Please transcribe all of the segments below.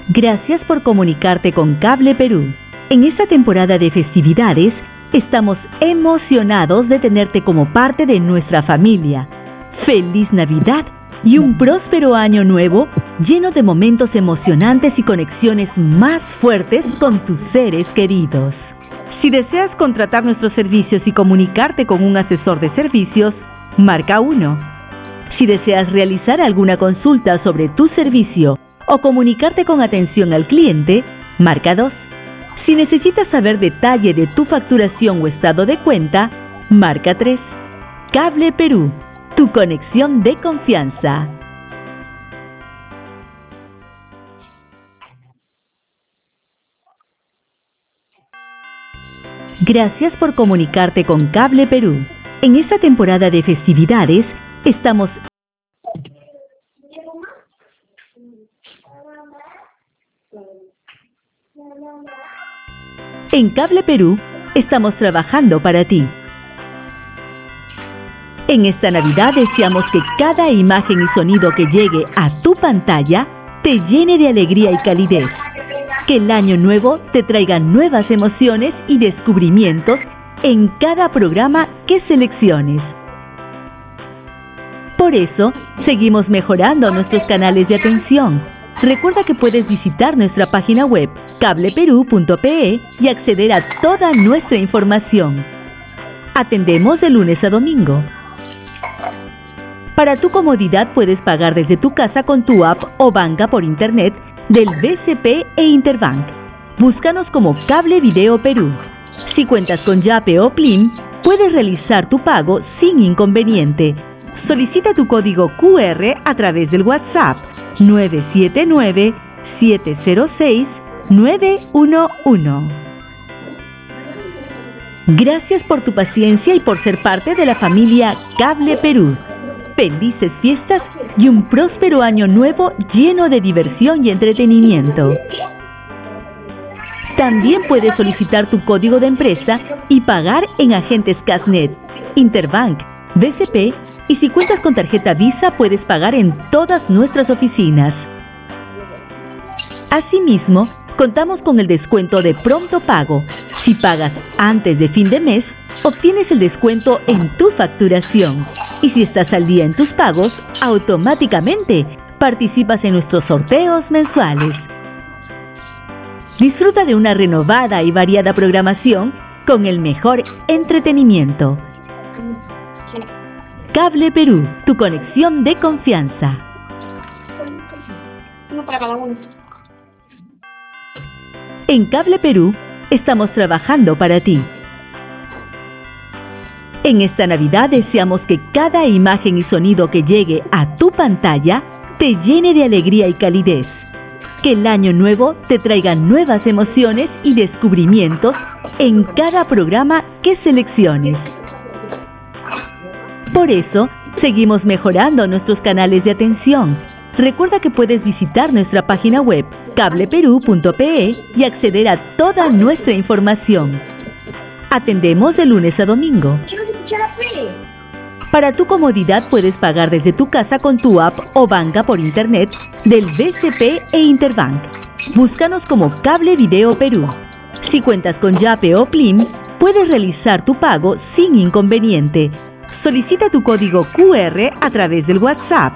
Gracias por comunicarte con Cable Perú. En esta temporada de festividades, estamos emocionados de tenerte como parte de nuestra familia. ¡Feliz Navidad! Y un próspero año nuevo lleno de momentos emocionantes y conexiones más fuertes con tus seres queridos. Si deseas contratar nuestros servicios y comunicarte con un asesor de servicios, marca 1. Si deseas realizar alguna consulta sobre tu servicio o comunicarte con atención al cliente, marca 2. Si necesitas saber detalle de tu facturación o estado de cuenta, marca 3. Cable Perú, tu conexión de confianza. Gracias por comunicarte con Cable Perú. En esta temporada de festividades, estamos en Cable Perú, estamos trabajando para ti. En esta Navidad deseamos que cada imagen y sonido que llegue a tu pantalla te llene de alegría y calidez. Que el año nuevo te traiga nuevas emociones y descubrimientos en cada programa que selecciones. Por eso, seguimos mejorando nuestros canales de atención. Recuerda que puedes visitar nuestra página web cableperú.pe y acceder a toda nuestra información. Atendemos de lunes a domingo. Para tu comodidad puedes pagar desde tu casa con tu app o banca por internet del BCP e Interbank. Búscanos como Cable Video Perú. Si cuentas con Yape o Plim, puedes realizar tu pago sin inconveniente. Solicita tu código QR a través del WhatsApp 979-706-911. Gracias por tu paciencia y por ser parte de la familia Cable Perú. Felices fiestas y un próspero año nuevo lleno de diversión y entretenimiento. También puedes solicitar tu código de empresa y pagar en agentes Casnet, Interbank, BCP y si cuentas con tarjeta Visa puedes pagar en todas nuestras oficinas. Asimismo, contamos con el descuento de pronto pago. Si pagas antes de fin de mes, obtienes el descuento en tu facturación. Y si estás al día en tus pagos, automáticamente participas en nuestros sorteos mensuales. Disfruta de una renovada y variada programación con el mejor entretenimiento. Cable Perú, tu conexión de confianza. Uno para cada uno. En Cable Perú, estamos trabajando para ti. En esta Navidad deseamos que cada imagen y sonido que llegue a tu pantalla te llene de alegría y calidez. Que el año nuevo te traiga nuevas emociones y descubrimientos en cada programa que selecciones. Por eso, seguimos mejorando nuestros canales de atención. Recuerda que puedes visitar nuestra página web cableperú.pe y acceder a toda nuestra información. Atendemos de lunes a domingo. Para tu comodidad puedes pagar desde tu casa con tu app o banca por internet del BCP e Interbank. Búscanos como Cable Video Perú. Si cuentas con Yape o Plim, puedes realizar tu pago sin inconveniente. Solicita tu código QR a través del WhatsApp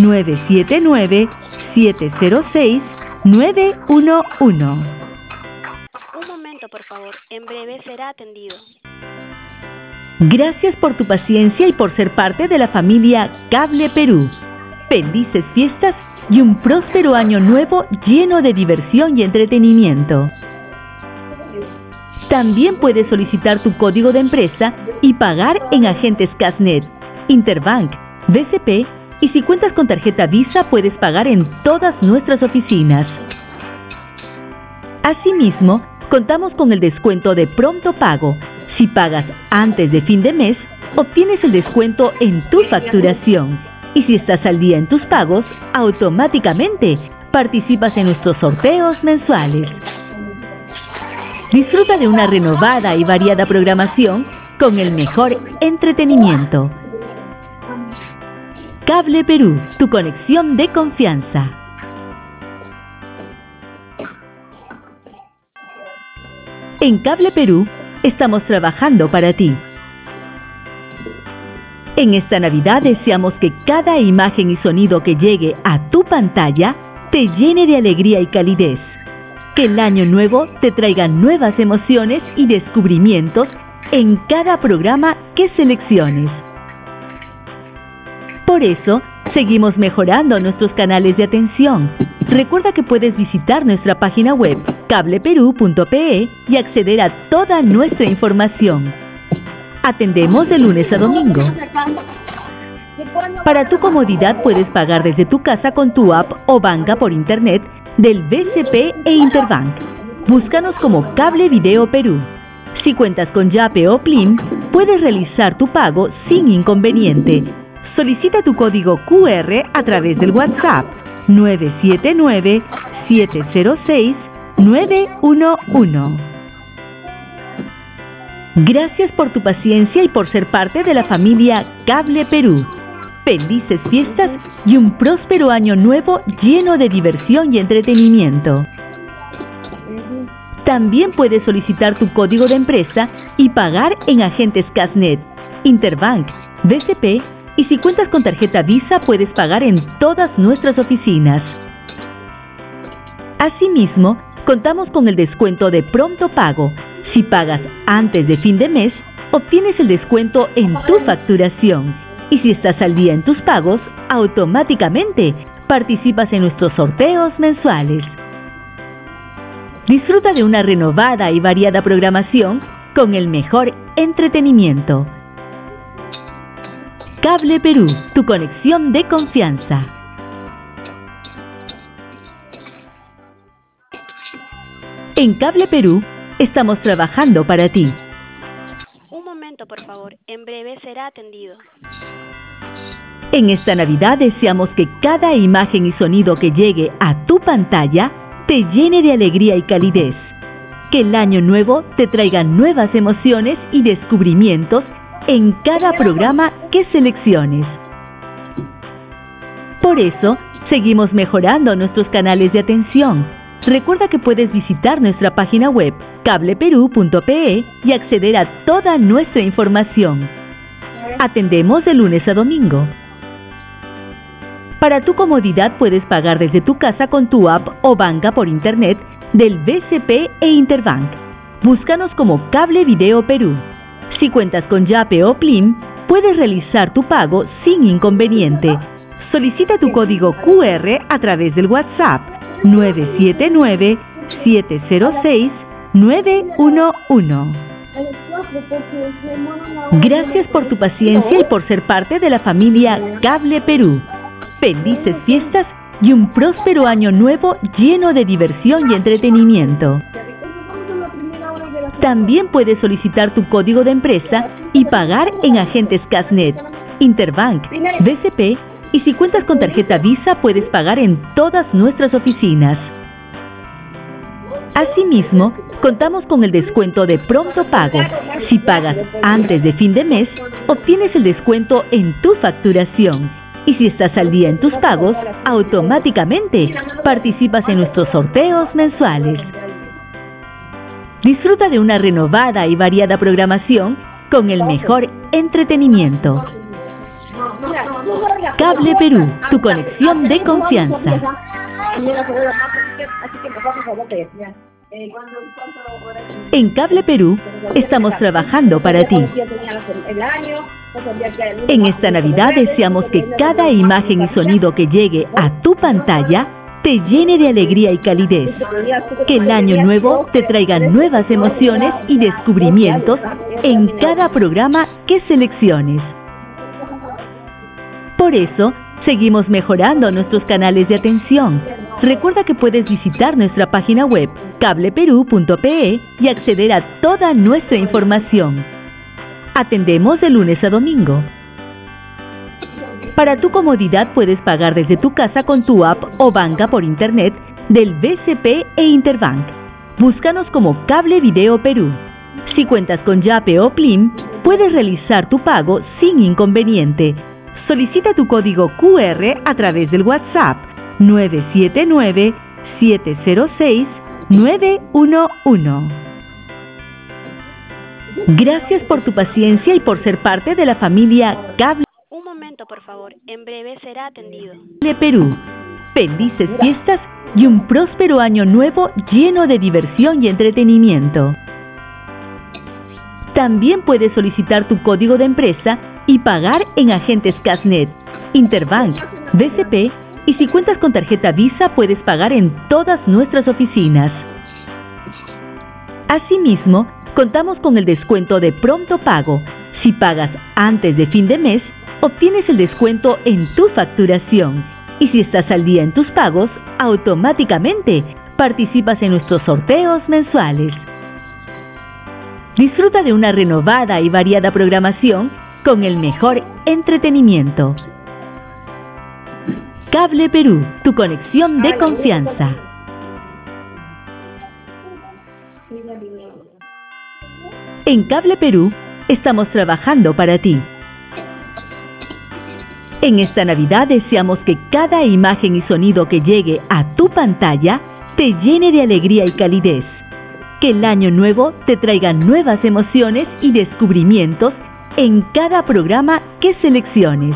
979-706-911. Un momento, por favor. En breve será atendido. Gracias por tu paciencia y por ser parte de la familia Cable Perú. Felices fiestas y un próspero año nuevo lleno de diversión y entretenimiento. También puedes solicitar tu código de empresa y pagar en agentes Casnet, Interbank, BCP y si cuentas con tarjeta Visa puedes pagar en todas nuestras oficinas. Asimismo, contamos con el descuento de pronto pago. Si pagas antes de fin de mes, obtienes el descuento en tu facturación. Y si estás al día en tus pagos, automáticamente participas en nuestros sorteos mensuales. Disfruta de una renovada y variada programación con el mejor entretenimiento. Cable Perú, tu conexión de confianza. En Cable Perú estamos trabajando para ti. En esta Navidad deseamos que cada imagen y sonido que llegue a tu pantalla te llene de alegría y calidez. Que el año nuevo te traiga nuevas emociones y descubrimientos en cada programa que selecciones. Por eso, seguimos mejorando nuestros canales de atención. Recuerda que puedes visitar nuestra página web cableperú.pe y acceder a toda nuestra información. Atendemos de lunes a domingo. Para tu comodidad puedes pagar desde tu casa con tu app o banca por internet del BCP e Interbank. Búscanos como Cable Video Perú. Si cuentas con Yape o Plin, puedes realizar tu pago sin inconveniente. Solicita tu código QR a través del WhatsApp 979-706-911. Gracias por tu paciencia y por ser parte de la familia Cable Perú. Felices fiestas y un próspero año nuevo lleno de diversión y entretenimiento. También puedes solicitar tu código de empresa y pagar en agentes Casnet, Interbank, BCP y si cuentas con tarjeta Visa puedes pagar en todas nuestras oficinas. Asimismo, contamos con el descuento de pronto pago. Si pagas antes de fin de mes, obtienes el descuento en tu facturación. Y si estás al día en tus pagos, automáticamente participas en nuestros sorteos mensuales. Disfruta de una renovada y variada programación con el mejor entretenimiento. Cable Perú, tu conexión de confianza. En Cable Perú estamos trabajando para ti. Un momento, por favor. En breve será atendido. En esta Navidad deseamos que cada imagen y sonido que llegue a tu pantalla te llene de alegría y calidez. Que el año nuevo te traiga nuevas emociones y descubrimientos en cada programa que selecciones. Por eso, seguimos mejorando nuestros canales de atención. Recuerda que puedes visitar nuestra página web cableperú.pe y acceder a toda nuestra información. Atendemos de lunes a domingo. Para tu comodidad puedes pagar desde tu casa con tu app o banca por internet del BCP e Interbank. Búscanos como Cable Video Perú. Si cuentas con Yape o Plin, puedes realizar tu pago sin inconveniente. Solicita tu código QR a través del WhatsApp 979-706-911. Gracias por tu paciencia y por ser parte de la familia Cable Perú. Felices fiestas y un próspero año nuevo lleno de diversión y entretenimiento. También puedes solicitar tu código de empresa y pagar en agentes Casnet, Interbank, BCP y si cuentas con tarjeta Visa puedes pagar en todas nuestras oficinas. Asimismo, contamos con el descuento de pronto pago. Si pagas antes de fin de mes, obtienes el descuento en tu facturación. Y si estás al día en tus pagos, automáticamente participas en nuestros sorteos mensuales. Disfruta de una renovada y variada programación con el mejor entretenimiento. Cable Perú, tu conexión de confianza. En Cable Perú estamos trabajando para ti. En esta Navidad deseamos que cada imagen y sonido que llegue a tu pantalla te llene de alegría y calidez. Que el año nuevo te traiga nuevas emociones y descubrimientos en cada programa que selecciones. Por eso, seguimos mejorando nuestros canales de atención. Recuerda que puedes visitar nuestra página web cableperú.pe y acceder a toda nuestra información. Atendemos de lunes a domingo. Para tu comodidad puedes pagar desde tu casa con tu app o banca por internet del BCP e Interbank. Búscanos como Cable Video Perú. Si cuentas con Yape o Plin, puedes realizar tu pago sin inconveniente. Solicita tu código QR a través del WhatsApp 979-706-911. Gracias por tu paciencia y por ser parte de la familia Cable Un momento, por favor. En breve será atendido. Perú. Felices fiestas y un próspero año nuevo lleno de diversión y entretenimiento. También puedes solicitar tu código de empresa y pagar en agentes Casnet, Interbank, BCP y si cuentas con tarjeta Visa puedes pagar en todas nuestras oficinas. Asimismo, contamos con el descuento de pronto pago. Si pagas antes de fin de mes, obtienes el descuento en tu facturación. Y si estás al día en tus pagos, automáticamente participas en nuestros sorteos mensuales. Disfruta de una renovada y variada programación con el mejor entretenimiento. Cable Perú, tu conexión de confianza. En Cable Perú estamos trabajando para ti. En esta Navidad deseamos que cada imagen y sonido que llegue a tu pantalla te llene de alegría y calidez. Que el año nuevo te traiga nuevas emociones y descubrimientos en cada programa que selecciones.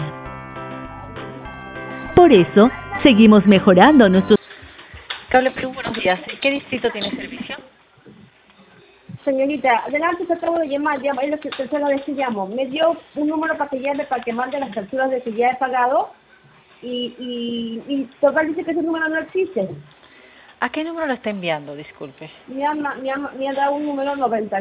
Por eso, seguimos mejorando nuestros... Cable Perú, buenos días. ¿En qué distrito tiene servicio? Señorita, adelante, se acabo de llamar, ya es la tercera vez que llamo. Me dio un número para que llame, para que mande las capturas de que ya he pagado y total dice que ese número no existe. ¿A qué número lo está enviando? Disculpe. Me ha dado un número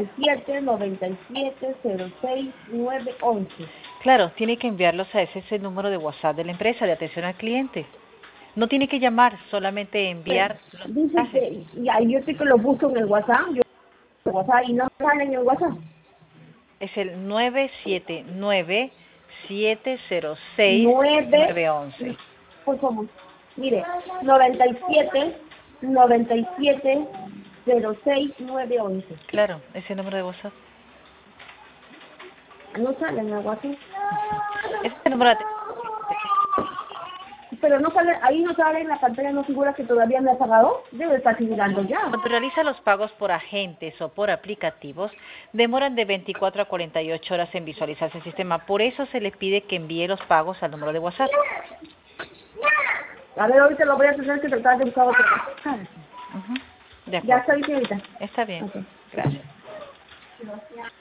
97-97-06-911. Claro, tiene que enviarlos a ese número de WhatsApp de la empresa de atención al cliente. No tiene que llamar, solamente enviar los Dice mensajes. que, ya, yo sé que lo busco en el WhatsApp, y no sale en el WhatsApp. Es el 979-706-911. Por favor, mire, 97-97-06-911. Claro, ese número de WhatsApp. No sale en el WhatsApp. Este número de Pero no sale, ahí no sale en la pantalla, no figura que todavía me ha pagado. Debe estar figurando ya. Cuando realiza los pagos por agentes o por aplicativos, demoran de 24 a 48 horas en visualizarse el sistema. Por eso se le pide que envíe los pagos al número de WhatsApp. A ver, ahorita lo voy a tener que tratar de buscar otro. De Ya acuerdo. está bien, señorita. Está bien. Okay. Gracias.